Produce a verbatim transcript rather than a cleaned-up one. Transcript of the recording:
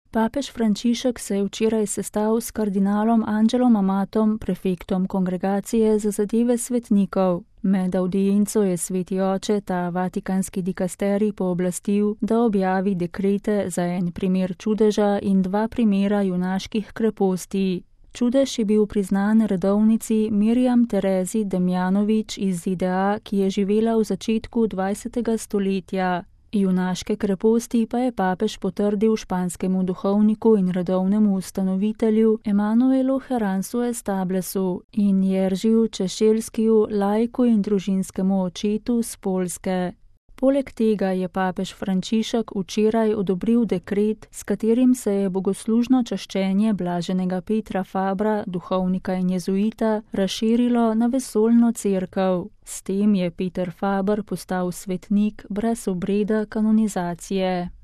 Papež Frančišek se je včeraj sestal s kardinalom Angelom Amatom, prefektom Kongregacije za zadeve svetnikov. Med avdienco je sveti oče ta vatikanski dikasterij pooblastil, da objavi dekrete za en primer čudeža in dva primera junaških kreposti. Čudež je bil priznan redovnici Mirjam Terezi Demjanovič iz Z D A, ki je živela v začetku dvajsetega stoletja. Junaške kreposti pa je papež potrdil španskemu duhovniku in redovnemu ustanovitelju Emanuelu Heransu Establesu in Jeržiju Češelskiju, laiku in družinskemu očetu z Poljske. Poleg tega je papež Frančišek včeraj odobril dekret, s katerim se je bogoslužno čaščenje blaženega Petra Fabra, duhovnika in jezuita, razširilo na vesoljno cerkev. S tem je Peter Faber postal svetnik brez obreda kanonizacije.